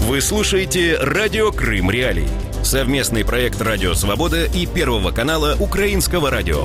Вы слушаете «Радио Крым Реалии». Совместный проект «Радио Свобода» и Первого канала Украинского радио.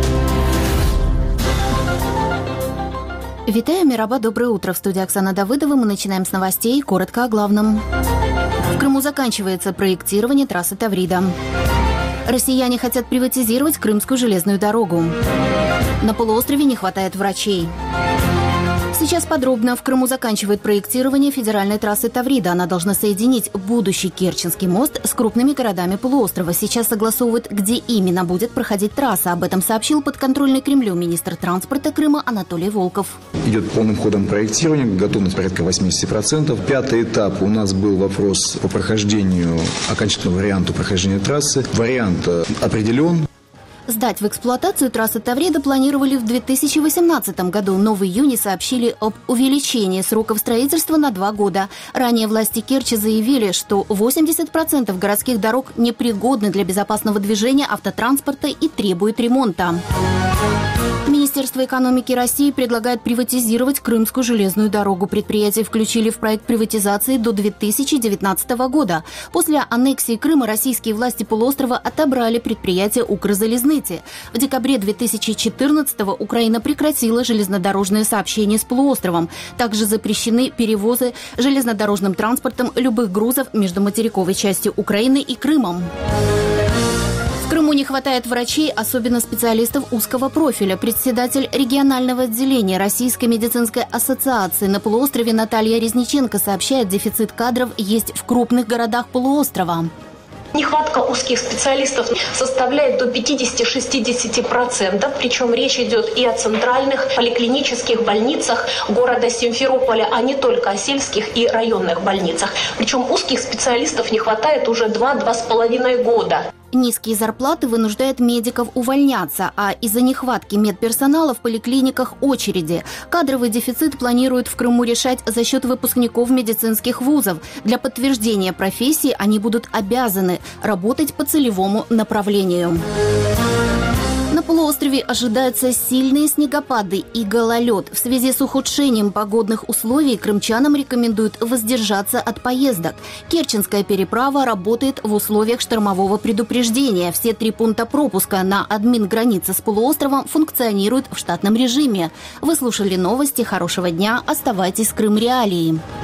Витаю, Мираба, доброе утро. В студии Оксана Давыдова. Мы начинаем с новостей. Коротко о главном. В Крыму заканчивается проектирование трассы Таврида. Россияне хотят приватизировать Крымскую железную дорогу. На полуострове не хватает врачей. Сейчас подробно. В Крыму заканчивает проектирование федеральной трассы Таврида. Она должна соединить будущий Керченский мост с крупными городами полуострова. Сейчас согласовывают, где именно будет проходить трасса. Об этом сообщил подконтрольный Кремлю министр транспорта Крыма Анатолий Волков. Идет полным ходом проектирование, готовность порядка 80%. Пятый этап у нас был вопрос по прохождению, окончательному варианту прохождения трассы. Вариант определен. Сдать в эксплуатацию трассу Таврида планировали в 2018 году, но в июне сообщили об увеличении сроков строительства на 2 года. Ранее власти Керчи заявили, что 80% городских дорог непригодны для безопасного движения автотранспорта и требуют ремонта. Министерство экономики России предлагает приватизировать Крымскую железную дорогу. Предприятие включили в проект приватизации до 2019 года. После аннексии Крыма российские власти полуострова отобрали предприятие «Укрзалезныти». В декабре 2014-го Украина прекратила железнодорожное сообщение с полуостровом. Также запрещены перевозы железнодорожным транспортом любых грузов между материковой частью Украины и Крымом. В Крыму не хватает врачей, особенно специалистов узкого профиля. Председатель регионального отделения Российской медицинской ассоциации на полуострове Наталья Резниченко сообщает, дефицит кадров есть в крупных городах полуострова. Нехватка узких специалистов составляет до 50-60%, причем речь идет и о центральных поликлинических больницах города Симферополя, а не только о сельских и районных больницах. Причем узких специалистов не хватает уже 2-2,5 года. Низкие зарплаты вынуждают медиков увольняться, а из-за нехватки медперсонала в поликлиниках очереди. Кадровый дефицит планируют в Крыму решать за счет выпускников медицинских вузов. Для подтверждения профессии они будут обязаны работать по целевому направлению. На полуострове ожидаются сильные снегопады и гололед. В связи с ухудшением погодных условий крымчанам рекомендуют воздержаться от поездок. Керченская переправа работает в условиях штормового предупреждения. Все 3 пункта пропуска на админгранице с полуостровом функционируют в штатном режиме. Вы слушали новости. Хорошего дня. Оставайтесь с Крым Реалии.